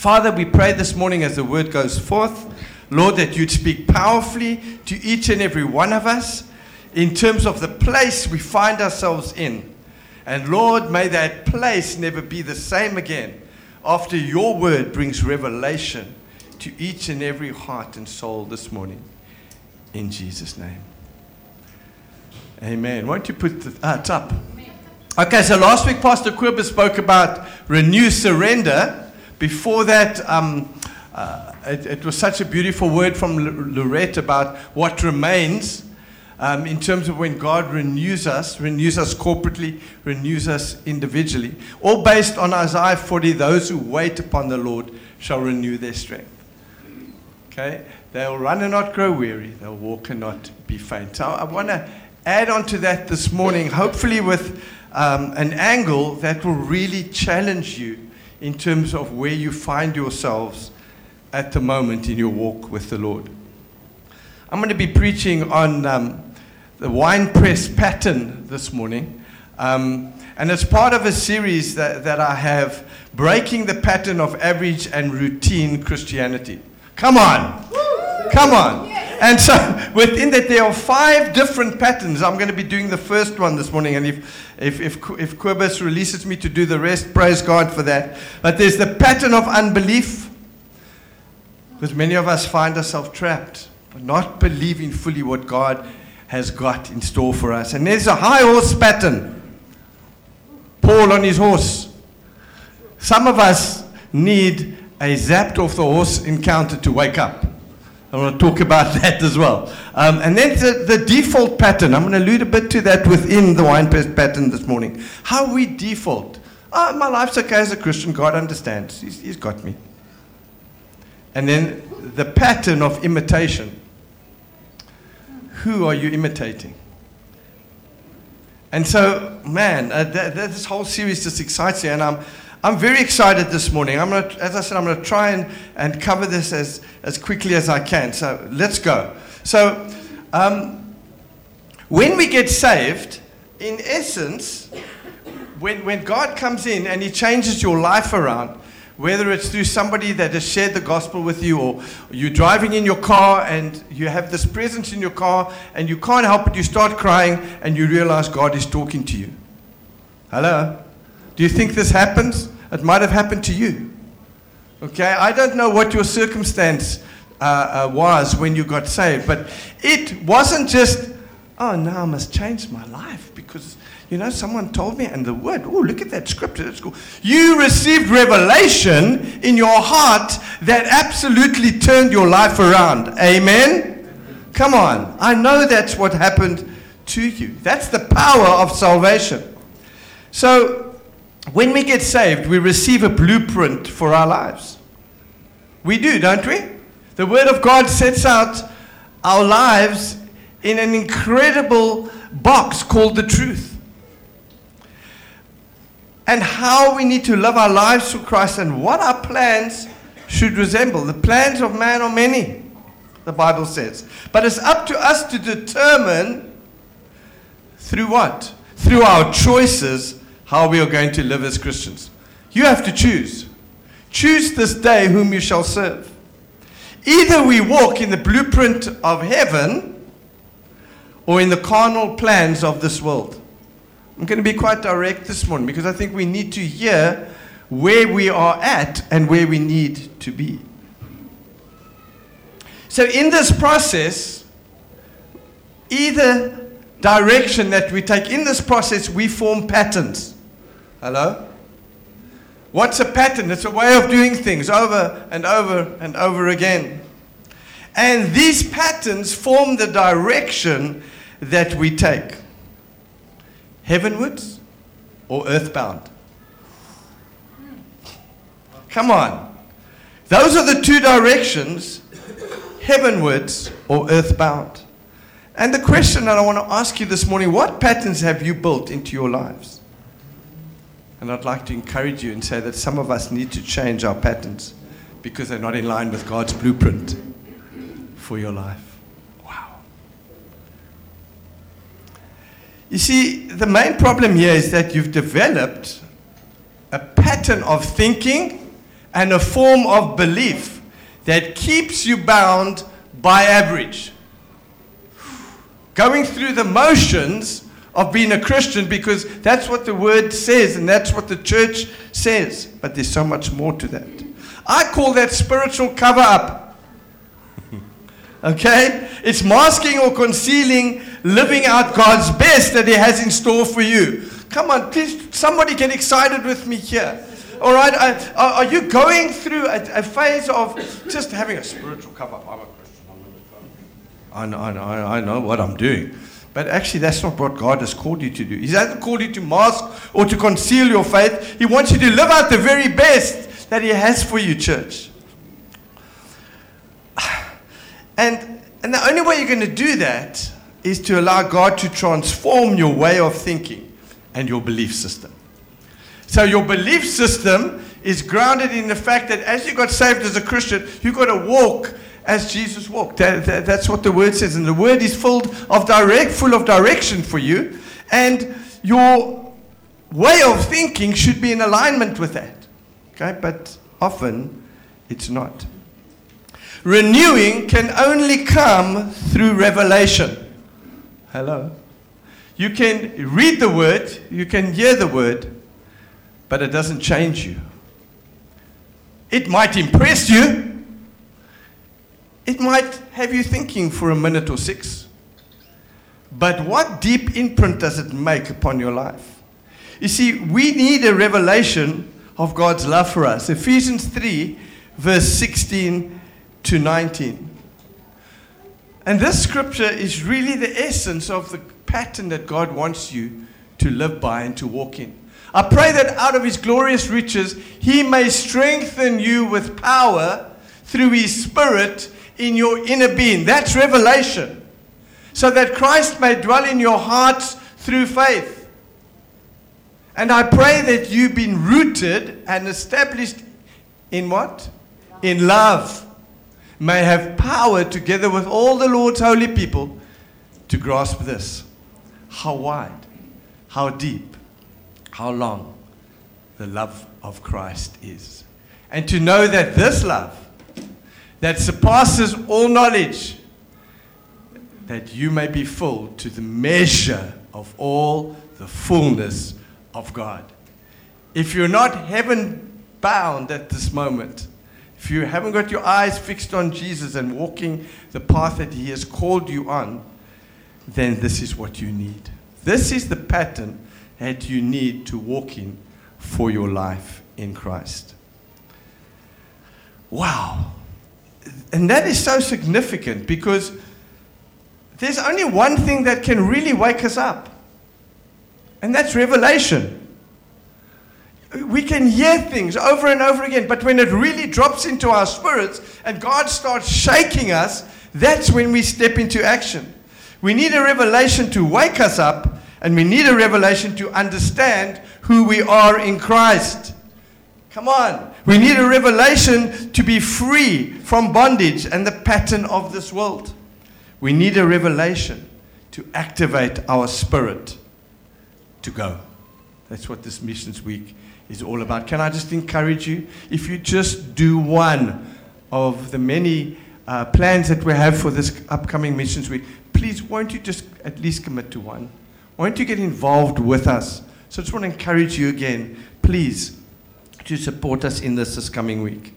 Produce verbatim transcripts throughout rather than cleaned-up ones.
Father, we pray this morning as the word goes forth, Lord, that you'd speak powerfully to each and every one of us in terms of the place we find ourselves in. And Lord, may that place never be the same again after your word brings revelation to each and every heart and soul this morning. In Jesus' name. Amen. Won't you put the, ah, it's up. Okay, so last week Pastor Kobus spoke about renew surrender. Before that, um, uh, it, it was such a beautiful word from L- Lorette about what remains um, in terms of when God renews us, renews us corporately, renews us individually. All based on Isaiah forty, those who wait upon the Lord shall renew their strength. Okay? They'll run and not grow weary. They'll walk and not be faint. So I want to add on to that this morning, hopefully with um, an angle that will really challenge you in terms of where you find yourselves at the moment in your walk with the Lord. I'm going to be preaching on um, the wine press pattern this morning. Um, and it's part of a series that, that I have, Breaking the Pattern of Average and Routine Christianity. Come on! Come on! And so within that there are five different patterns. I'm going to be doing the first one this morning, and if if if, if Kobus releases me to do the rest, praise God for that. But there's the pattern of unbelief, because many of us find ourselves trapped, but not believing fully what God has got in store for us. And there's a high horse pattern. Paul on his horse. Some of us need a zapped off the horse encounter to wake up. I want to talk about that as well. Um, and then the, the default pattern. I'm going to allude a bit to that within the wine press pattern this morning. How we default. Oh, my life's okay as a Christian. God understands. He's, he's got me. And then the pattern of imitation. Who are you imitating? And so, man, uh, that, that, this whole series just excites me. And I'm I'm very excited this morning. I'm going to, as I said, I'm going to try and, and cover this as, as quickly as I can. So let's go. So um, when we get saved, in essence, when, when God comes in and he changes your life around, whether it's through somebody that has shared the gospel with you, or you're driving in your car and you have this presence in your car and you can't help it, you start crying and you realize God is talking to you. Hello? Do you think this happens? It might have happened to you. Okay, I don't know what your circumstance uh, uh, was when you got saved, but it wasn't just, oh, now I must change my life because, you know, someone told me, and the word, oh, look at that scripture, that's cool. You received revelation in your heart that absolutely turned your life around. Amen? Come on. I know that's what happened to you. That's the power of salvation. So, when we get saved, we receive a blueprint for our lives. We do, don't we? The Word of God sets out our lives in an incredible box called the truth. And how we need to live our lives for Christ and what our plans should resemble. The plans of man are many, the Bible says. But it's up to us to determine through what? Through our choices, how we are going to live as Christians. You have to choose. Choose this day whom you shall serve. Either we walk in the blueprint of heaven or in the carnal plans of this world. I'm going to be quite direct this morning because I think we need to hear where we are at and where we need to be. So in this process, either direction that we take, in this process we form patterns. Hello? What's a pattern? It's a way of doing things over and over and over again. And these patterns form the direction that we take. Heavenwards or earthbound? Come on. Those are the two directions, heavenwards or earthbound. And the question that I want to ask you this morning, what patterns have you built into your lives? And I'd like to encourage you and say that some of us need to change our patterns because they're not in line with God's blueprint for your life. Wow. You see, the main problem here is that you've developed a pattern of thinking and a form of belief that keeps you bound by average. Going through the motions of being a Christian, because that's what the word says and that's what the church says. But there's so much more to that. I call that spiritual cover up. Okay? It's masking or concealing, living out God's best that He has in store for you. Come on, please, somebody get excited with me here. All right? I, are, are you going through a, a phase of just having a spiritual cover up? I'm a Christian. I'm I know, I know, I know what I'm doing. But actually, that's not what God has called you to do. He hasn't called you to mask or to conceal your faith. He wants you to live out the very best that He has for you, church. And, and the only way you're going to do that is to allow God to transform your way of thinking and your belief system. So your belief system is grounded in the fact that as you got saved as a Christian, you've got to walk as Jesus walked. That, that, that's what the word says. And the word is full of direct, full of direction for you. And your way of thinking should be in alignment with that. Okay? But often it's not. Renewing can only come through revelation. Hello? You can read the word, you can hear the word, but it doesn't change you. It might impress you. It might have you thinking for a minute or six. But what deep imprint does it make upon your life? You see, we need a revelation of God's love for us. Ephesians three, verse sixteen to nineteen. And this scripture is really the essence of the pattern that God wants you to live by and to walk in. I pray that out of His glorious riches, He may strengthen you with power through His Spirit in your inner being. That's revelation. So that Christ may dwell in your hearts through faith. And I pray that you've been rooted and established in what? In love. May have power together with all the Lord's holy people to grasp this. How wide, how deep, how long the love of Christ is. And to know that this love that surpasses all knowledge, that you may be filled to the measure of all the fullness of God. If you're not heaven bound at this moment, if you haven't got your eyes fixed on Jesus and walking the path that He has called you on, then this is what you need. This is the pattern that you need to walk in for your life in Christ. Wow. And that is so significant because there's only one thing that can really wake us up. And that's revelation. We can hear things over and over again, but when it really drops into our spirits and God starts shaking us, that's when we step into action. We need a revelation to wake us up, and we need a revelation to understand who we are in Christ. Come on. We need a revelation to be free from bondage and the pattern of this world. We need a revelation to activate our spirit to go. That's what this Missions Week is all about. Can I just encourage you? If you just do one of the many uh, plans that we have for this upcoming Missions Week, please, won't you just at least commit to one? Won't you get involved with us? So I just want to encourage you again, please, to support us in this this coming week.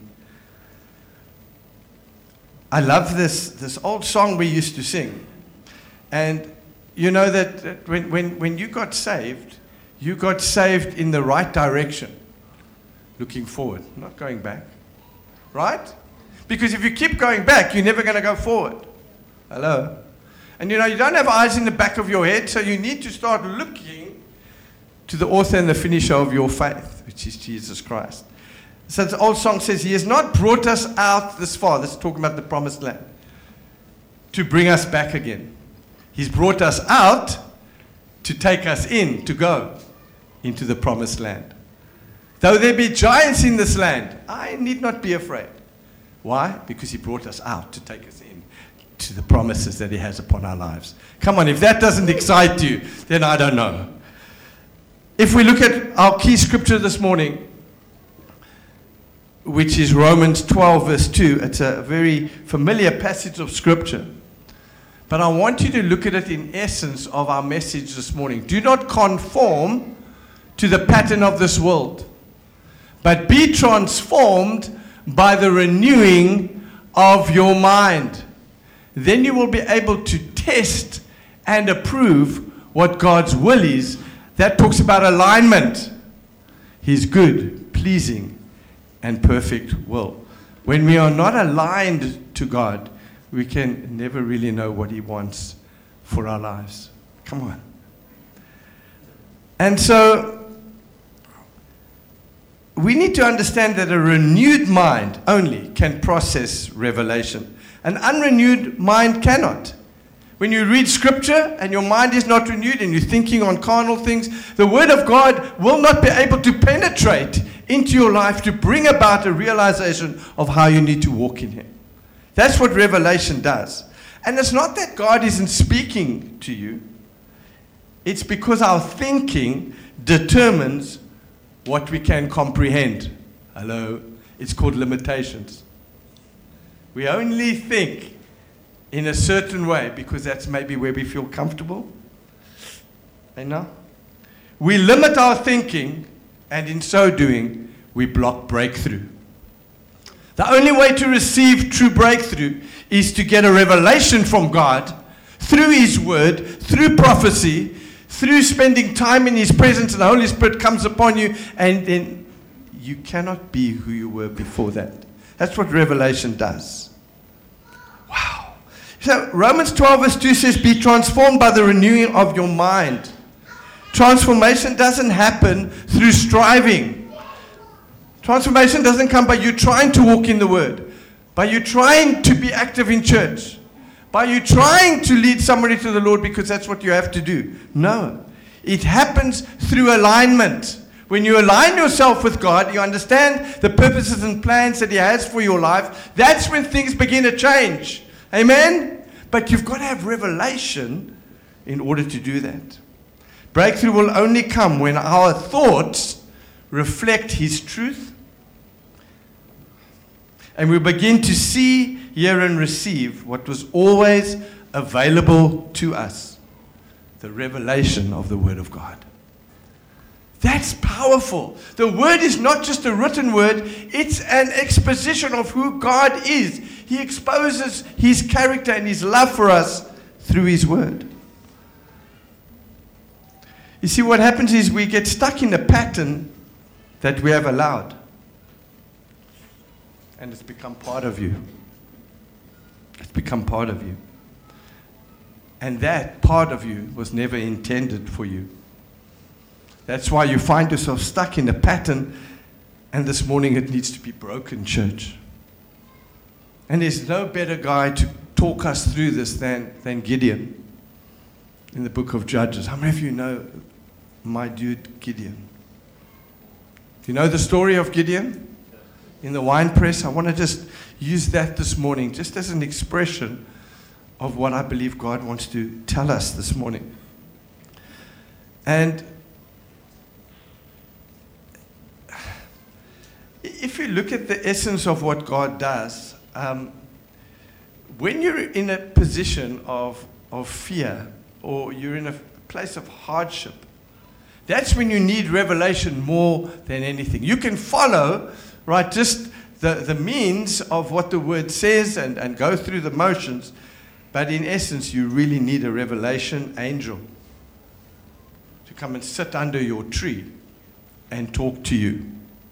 I love this, this old song we used to sing. And you know that, that when, when, when you got saved, you got saved in the right direction. Looking forward, not going back. Right? Because if you keep going back, you're never going to go forward. Hello? And you know, you don't have eyes in the back of your head, so you need to start looking to the author and the finisher of your faith, which is Jesus Christ. So the old song says, He has not brought us out this far. This is talking about the promised land. To bring us back again. He's brought us out to take us in, to go into the promised land. Though there be giants in this land, I need not be afraid. Why? Because He brought us out to take us in to the promises that He has upon our lives. Come on, if that doesn't excite you, then I don't know. If we look at our key scripture this morning, which is Romans twelve, verse two. It's a very familiar passage of Scripture. But I want you to look at it in essence of our message this morning. Do not conform to the pattern of this world, but be transformed by the renewing of your mind. Then you will be able to test and approve what God's will is. That talks about alignment. His good, pleasing, and perfect will. When we are not aligned to God, we can never really know what He wants for our lives. Come on. And so, we need to understand that a renewed mind only can process revelation. An unrenewed mind cannot. When you read Scripture and your mind is not renewed and you're thinking on carnal things, the Word of God will not be able to penetrate into your life to bring about a realization of how you need to walk in Him. That's what revelation does. And it's not that God isn't speaking to you. It's because our thinking determines what we can comprehend. Hello? It's called limitations. We only think in a certain way because that's maybe where we feel comfortable. You know? We limit our thinking, and in so doing, we block breakthrough. The only way to receive true breakthrough is to get a revelation from God through His Word, through prophecy, through spending time in His presence, and the Holy Spirit comes upon you, and then you cannot be who you were before that. That's what revelation does. Wow. So Romans twelve verse two says, be transformed by the renewing of your mind. Transformation doesn't happen through striving. Transformation doesn't come by you trying to walk in the Word, by you trying to be active in church, by you trying to lead somebody to the Lord because that's what you have to do. No. It happens through alignment. When you align yourself with God, you understand the purposes and plans that He has for your life, that's when things begin to change. Amen? But you've got to have revelation in order to do that. Breakthrough will only come when our thoughts reflect His truth, and we begin to see, hear, and receive what was always available to us, the revelation of the Word of God. That's powerful. The Word is not just a written word, it's an exposition of who God is. He exposes His character and His love for us through His Word. You see, what happens is we get stuck in a pattern that we have allowed. And it's become part of you. It's become part of you. And that part of you was never intended for you. That's why you find yourself stuck in a pattern, and this morning it needs to be broken, church. And there's no better guy to talk us through this than, than Gideon in the book of Judges. How many of you know my dude Gideon? Do you know the story of Gideon? In the wine press, I want to just use that this morning, just as an expression of what I believe God wants to tell us this morning. And if you look at the essence of what God does, um, when you're in a position of, of fear, or you're in a place of hardship, that's when you need revelation more than anything. You can follow, right, just the, the means of what the Word says and, and go through the motions, but in essence, you really need a revelation angel to come and sit under your tree and talk to you.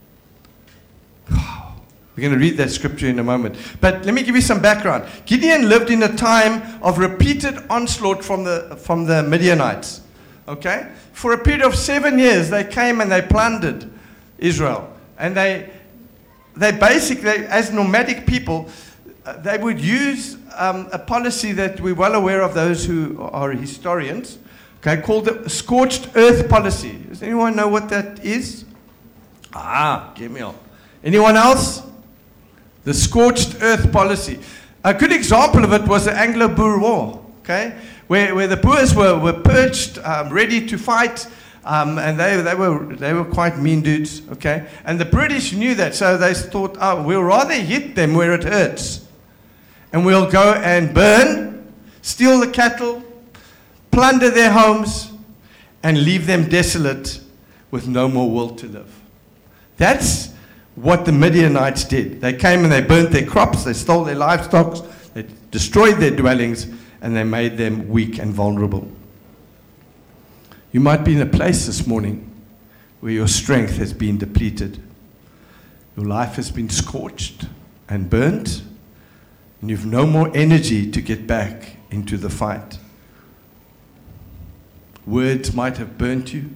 We're going to read that scripture in a moment. But let me give you some background. Gideon lived in a time of repeated onslaught from the, from the Midianites. Okay? For a period of seven years, they came and they plundered Israel. And they, they basically, as nomadic people, uh, they would use um, a policy that we're well aware of, those who are historians, okay, called the scorched earth policy. Does anyone know what that is? Ah, give me all. Anyone else? The scorched earth policy. A good example of it was the Anglo-Boer War, okay, where, where the Boers were, were perched, um, ready to fight Um, and they, they were they were quite mean dudes, okay? And the British knew that, so they thought, oh, we'll rather hit them where it hurts. And we'll go and burn, steal the cattle, plunder their homes, and leave them desolate with no more will to live. That's what the Midianites did. They came and they burnt their crops, they stole their livestock, they destroyed their dwellings, and they made them weak and vulnerable. You might be in a place this morning where your strength has been depleted. Your life has been scorched and burnt, and you've no more energy to get back into the fight. Words might have burnt you.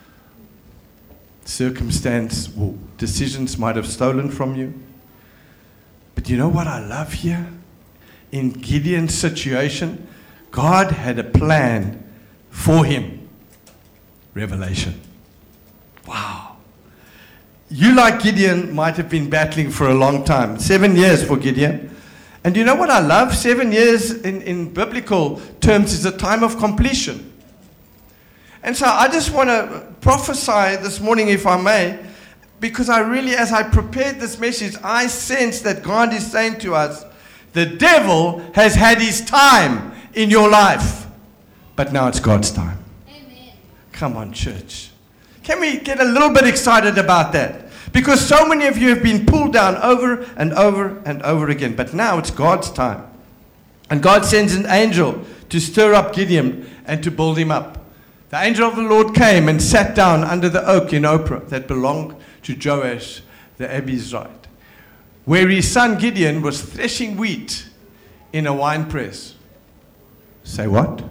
Circumstance or decisions might have stolen from you. But you know what I love here? In Gideon's situation, God had a plan for him. Revelation. Wow. You, like Gideon, might have been battling for a long time. Seven years for Gideon. And you know what I love? Seven years in, in biblical terms is a time of completion. And so I just want to prophesy this morning, if I may, because I really, as I prepared this message, I sense that God is saying to us, the devil has had his time in your life, but now it's God's time. Amen. Come on, church. Can we get a little bit excited about that? Because so many of you have been pulled down over and over and over again, but now it's God's time. And God sends an angel to stir up Gideon and to build him up. The angel of the Lord came and sat down under the oak in Ophrah that belonged to Joash the Abiezrite, where his son Gideon was threshing wheat in a winepress. Say what?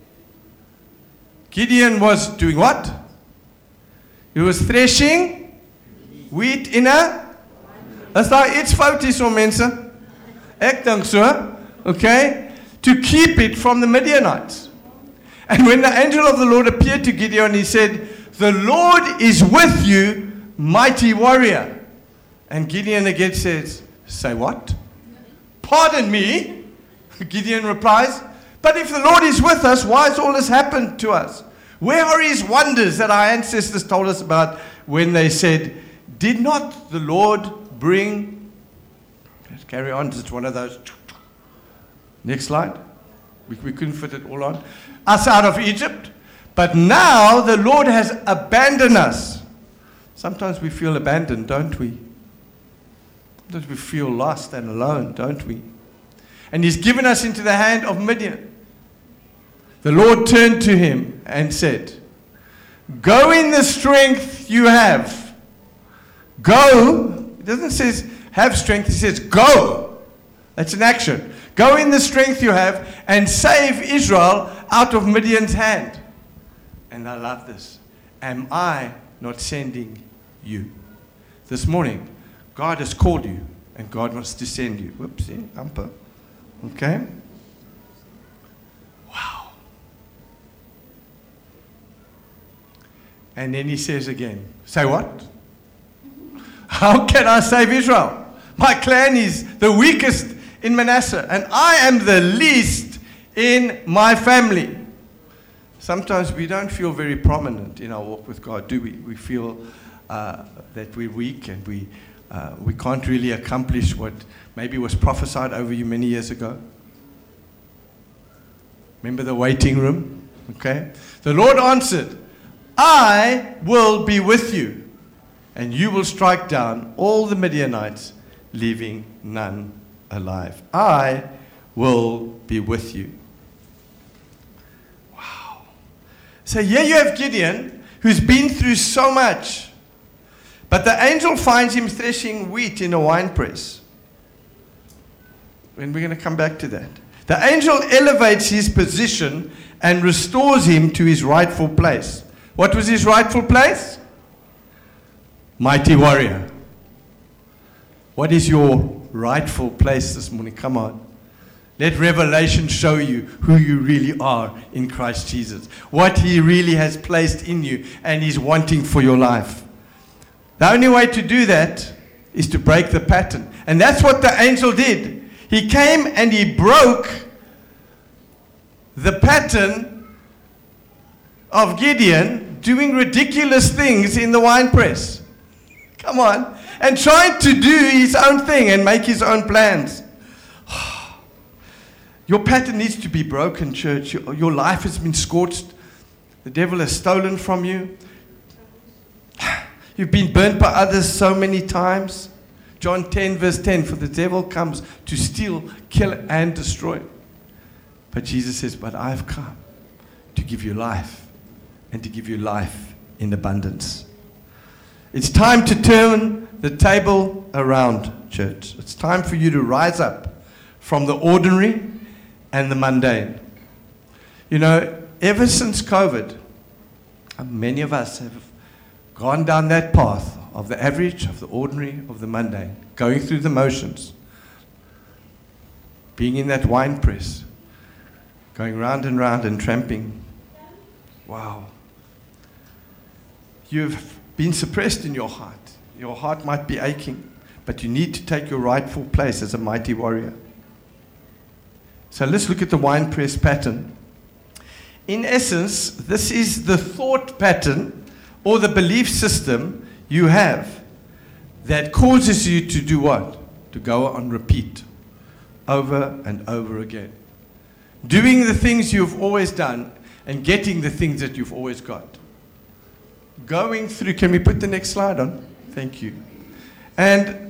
Gideon was doing what? He was threshing wheat in a... Is daar iets fout hierso, mense? Ek dink so, okay? To keep it from the Midianites. And when the angel of the Lord appeared to Gideon, he said, the Lord is with you, mighty warrior. And Gideon again says, say what? Pardon me, Gideon replies, but if the Lord is with us, why has all this happened to us? Where are his wonders that our ancestors told us about when they said, did not the Lord bring... Let's carry on, it's one of those... Next slide. We, we couldn't fit it all on. Us out of Egypt. But now the Lord has abandoned us. Sometimes we feel abandoned, don't we? Sometimes we feel lost and alone, don't we? And he's given us into the hand of Midian. The Lord turned to him and said, go in the strength you have. Go. It doesn't say have strength, it says go. That's an action. Go in the strength you have and save Israel out of Midian's hand. And I love this. Am I not sending you? This morning, God has called you and God wants to send you. Whoopsie, umper. Okay? Wow. And then he says again, say what? How can I save Israel? My clan is the weakest in Manasseh, and I am the least in my family. Sometimes we don't feel very prominent in our walk with God, do we? We feel uh, that we're weak and we, uh, we can't really accomplish what maybe was prophesied over you many years ago. Remember the waiting room? Okay. The Lord answered, I will be with you, and you will strike down all the Midianites, leaving none alive. I will be with you. Wow. So here you have Gideon, who's been through so much. But the angel finds him threshing wheat in a winepress. And we're going to come back to that. The angel elevates his position and restores him to his rightful place. What was his rightful place? Mighty warrior. What is your rightful place this morning? Come on. Let Revelation show you who you really are in Christ Jesus. What he really has placed in you and he's wanting for your life. The only way to do that is to break the pattern. And that's what the angel did. He came and he broke the pattern of Gideon doing ridiculous things in the wine press. Come on. And trying to do his own thing and make his own plans. Your pattern needs to be broken, church. Your, your life has been scorched. The devil has stolen from you. You've been burnt by others so many times. John ten verse ten, for the devil comes to steal, kill, and destroy. But Jesus says, but I've come to give you life, and to give you life in abundance. It's time to turn the table around, church. It's time for you to rise up from the ordinary and the mundane. You know, ever since COVID, many of us have gone down that path of the average, of the ordinary, of the mundane, going through the motions, being in that wine press, going round and round and tramping. Wow. You've been suppressed in your heart. Your heart might be aching, but you need to take your rightful place as a mighty warrior. So let's look at the wine press pattern. In essence, this is the thought pattern or the belief system you have that causes you to do what? To go on repeat over and over again. Doing the things you've always done and getting the things that you've always got. Going through, can we put the next slide on? Thank you. And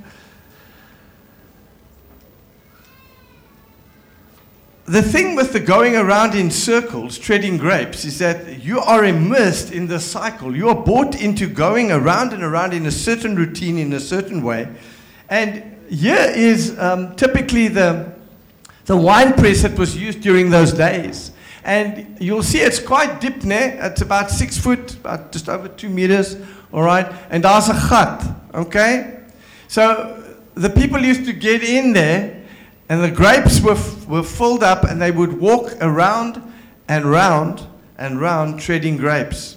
the thing with the going around in circles, treading grapes, is that you are immersed in the cycle. You are brought into going around and around in a certain routine, in a certain way. And here is um, typically the, the wine press that was used during those days. And you'll see it's quite deep there. It's about six foot, about just over two meters, all right? And there's a gat, okay? So the people used to get in there, and the grapes were, were filled up, and they would walk around and round and round treading grapes.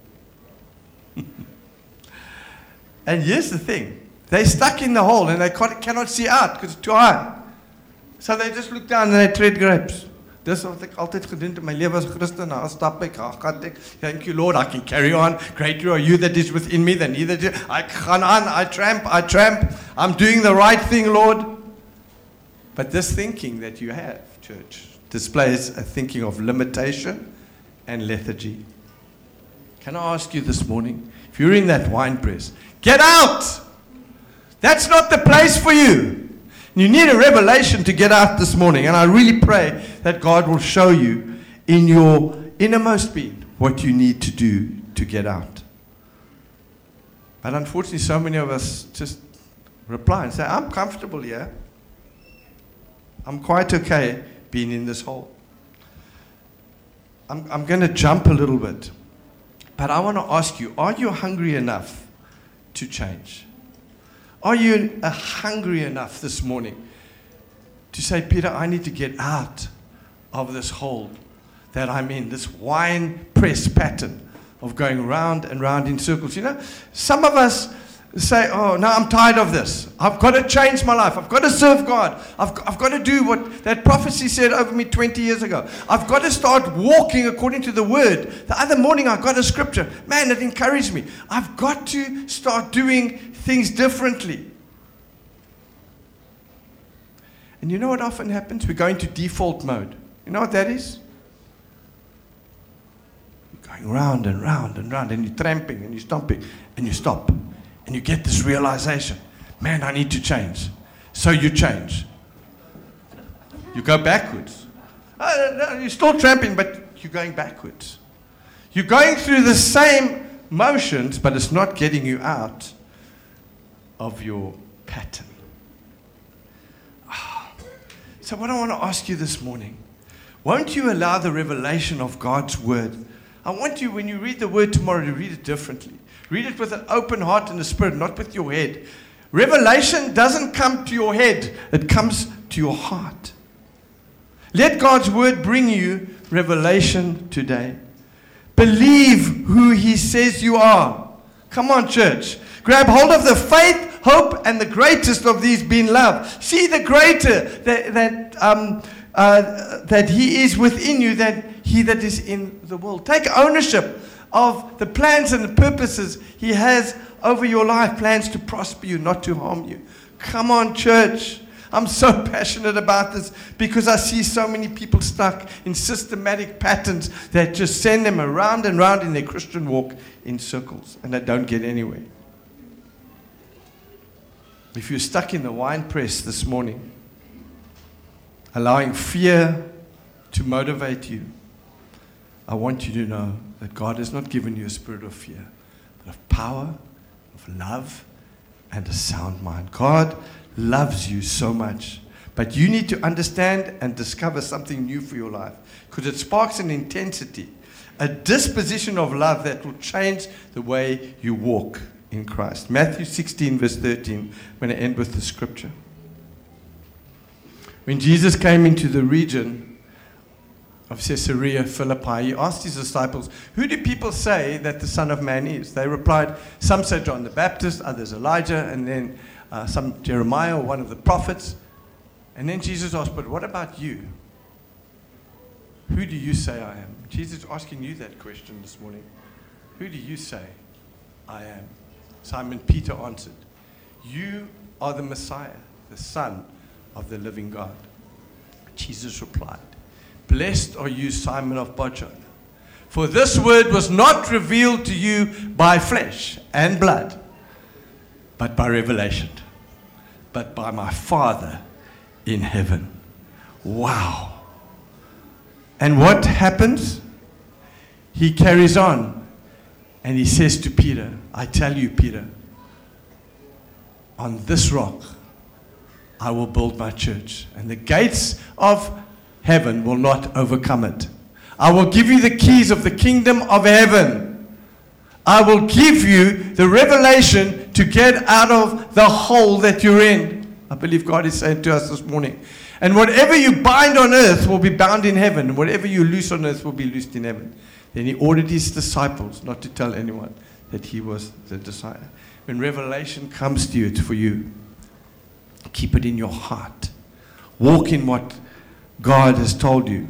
And here's the thing. They're stuck in the hole, and they cannot see out because it's too high. So they just look down and they tread grapes. Dis wat ek altyd gedoen het in my lewe as Christen. Nou stap ek, gaan ek, thank you Lord, I can carry on. Greater are you that is within me than he that is. I gaan aan, I tramp, I tramp. I'm doing the right thing, Lord. But this thinking that you have, church, displays a thinking of limitation and lethargy. Can I ask you this morning, if you're in that wine press, get out! That's not the place for you. You need a revelation to get out this morning. And I really pray that God will show you in your innermost being what you need to do to get out. But unfortunately, so many of us just reply and say, I'm comfortable here. I'm quite okay being in this hole. I'm, I'm going to jump a little bit. But I want to ask you, are you hungry enough to change? Are you uh, hungry enough this morning to say, Peter, I need to get out of this hole that I'm in, this wine press pattern of going round and round in circles? You know, some of us say, oh, no, I'm tired of this. I've got to change my life. I've got to serve God. I've, I've got to do what that prophecy said over me twenty years ago. I've got to start walking according to the word. The other morning I got a scripture. Man, it encouraged me. I've got to start doing things differently. And you know what often happens? We go into default mode. You know what that is? You're going round and round and round, and you're tramping and you're stomping, and you stop. And you get this realization, man, I need to change. So you change. You go backwards. Oh, no, you're still tramping, but you're going backwards. You're going through the same motions, but it's not getting you out of your pattern. Oh. So what I want to ask you this morning, won't you allow the revelation of God's word? I want you, when you read the word tomorrow, to read it differently. Read it with an open heart and a spirit, not with your head. Revelation doesn't come to your head. It comes to your heart. Let God's word bring you revelation today. Believe who he says you are. Come on, church. Grab hold of the faith, hope, and the greatest of these being love. See the greater that, that, um, uh, that he is within you than he that is in the world. Take ownership of the plans and the purposes He has over your life. Plans to prosper you, not to harm you. Come on, church. I'm so passionate about this because I see so many people stuck in systematic patterns that just send them around and round in their Christian walk in circles, and they don't get anywhere. If you're stuck in the wine press this morning, allowing fear to motivate you, I want you to know that God has not given you a spirit of fear, but of power, of love, and a sound mind. God loves you so much, but you need to understand and discover something new for your life, because it sparks an intensity, a disposition of love that will change the way you walk in Christ. Matthew sixteen verse thirteen, I'm going to end with the scripture. When Jesus came into the region of Caesarea Philippi, he asked his disciples, who do people say that the Son of Man is? They replied, some say John the Baptist, others Elijah, and then uh, some Jeremiah or one of the prophets. And then Jesus asked, but what about you? Who do you say I am? Jesus is asking you that question this morning. Who do you say I am? Simon Peter answered, you are the Messiah, the Son of the living God. Jesus replied, blessed are you, Simon of Barjona, for this word was not revealed to you by flesh and blood, but by revelation, but by my Father in heaven. Wow. And what happens? He carries on and he says to Peter, I tell you, Peter, on this rock I will build my church, and the gates of heaven will not overcome it. I will give you the keys of the kingdom of heaven. I will give you the revelation to get out of the hole that you're in. I believe God is saying to us this morning. And whatever you bind on earth will be bound in heaven, and whatever you loose on earth will be loosed in heaven. Then he ordered his disciples not to tell anyone that he was the disciple. When revelation comes to you, it's for you. Keep it in your heart. Walk in what God has told you.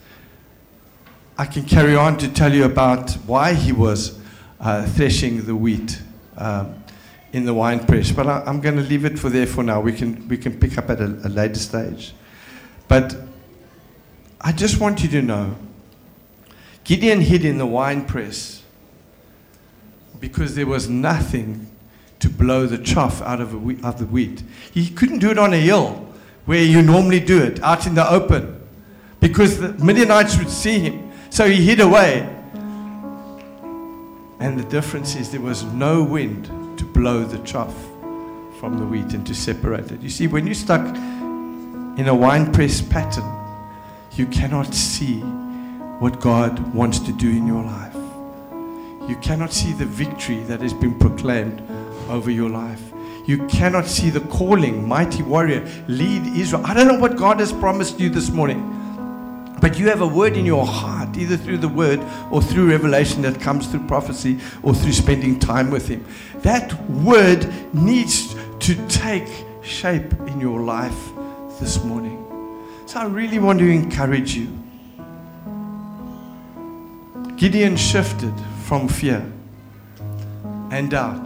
I can carry on to tell you about why he was uh, threshing the wheat um, in the wine press, but I, I'm going to leave it for there for now. We can we can pick up at a, a later stage. But I just want you to know, Gideon hid in the wine press because there was nothing to blow the chaff out of, a, of the wheat. He couldn't do it on a hill where you normally do it, out in the open, because the Midianites would see him. So he hid away. And the difference is there was no wind to blow the chaff from the wheat and to separate it. You see, when you're stuck in a wine press pattern, you cannot see what God wants to do in your life. You cannot see the victory that has been proclaimed over your life. You cannot see the calling, mighty warrior, lead Israel. I don't know what God has promised you this morning, but you have a word in your heart, either through the word or through revelation that comes through prophecy or through spending time with him. That word needs to take shape in your life this morning. So I really want to encourage you. Gideon shifted from fear and doubt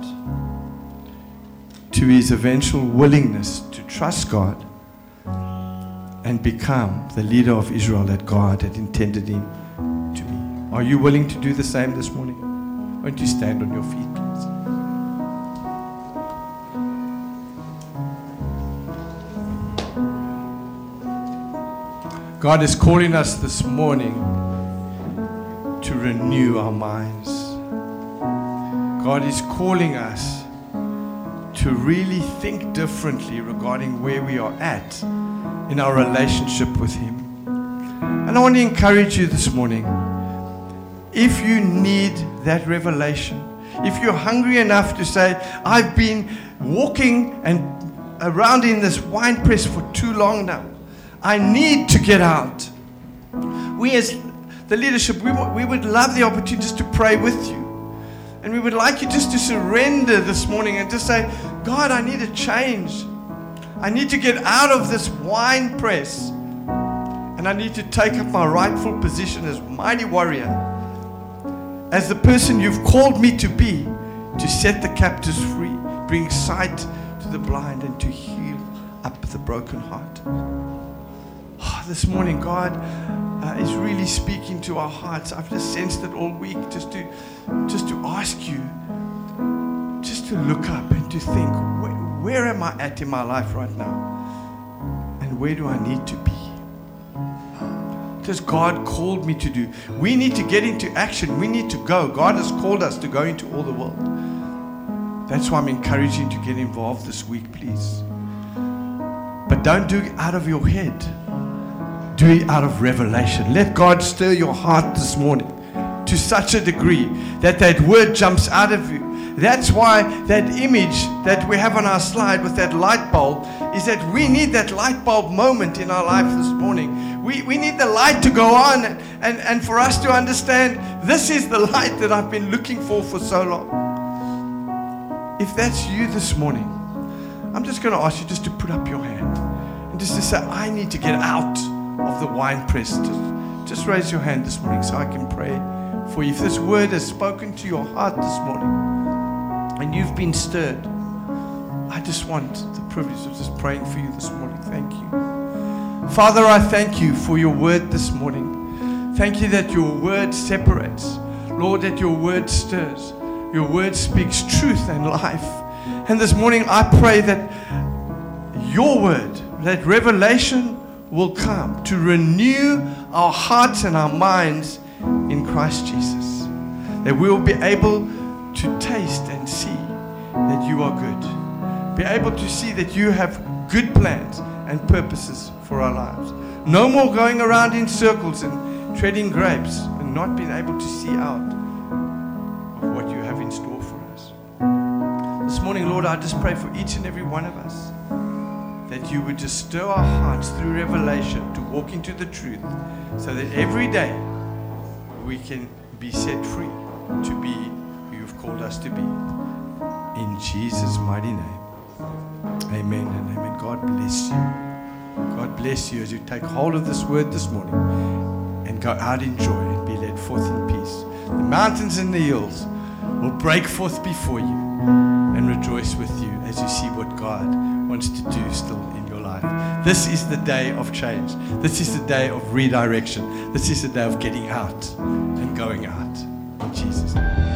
to his eventual willingness to trust God and become the leader of Israel that God had intended him to be. Are you willing to do the same this morning? Won't you stand on your feet, please? God is calling us this morning to renew our minds. God is calling us to really think differently regarding where we are at in our relationship with him. And I want to encourage you this morning, if you need that revelation, if you're hungry enough to say, I've been walking and around in this wine press for too long now, I need to get out. We as the leadership, we, we would love the opportunity just to pray with you. And we would like you just to surrender this morning and just say, God, I need a change. I need to get out of this wine press. And I need to take up my rightful position as mighty warrior, as the person you've called me to be, to set the captives free, bring sight to the blind, and to heal up the broken heart. Oh, this morning, God uh, is really speaking to our hearts. I've just sensed it all week, just to, just to ask you, just to look up and to think, where, where am I at in my life right now? And where do I need to be? What has God called me to do? We need to get into action. We need to go. God has called us to go into all the world. That's why I'm encouraging you to get involved this week, please. But don't do it out of your head. Do it out of revelation. Let God stir your heart this morning to such a degree that that word jumps out of you. That's why that image that we have on our slide with that light bulb is that we need that light bulb moment in our life this morning. We, we need the light to go on and, and, and for us to understand this is the light that I've been looking for for so long. If that's you this morning, I'm just going to ask you just to put up your hand and just to say, I need to get out of the wine press. Just, just raise your hand this morning so I can pray for you. If this word has spoken to your heart this morning, and you've been stirred, I just want the privilege of just praying for you this morning. Thank you. Father, I thank you for your word this morning. Thank you that your word separates. Lord, that your word stirs. Your word speaks truth and life. And this morning I pray that your word, that revelation will come to renew our hearts and our minds in Christ Jesus. That we will be able to taste and see that you are good. Be able to see that you have good plans and purposes for our lives. No more going around in circles and treading grapes and not being able to see out of what you have in store for us. This morning, Lord, I just pray for each and every one of us that you would just stir our hearts through revelation to walk into the truth so that every day we can be set free to be called us to be. In Jesus' mighty name. Amen and amen. God bless you. God bless you as you take hold of this word this morning and go out in joy and be led forth in peace. The mountains and the hills will break forth before you and rejoice with you as you see what God wants to do still in your life. This is the day of change. This is the day of redirection. This is the day of getting out and going out. In Jesus' name.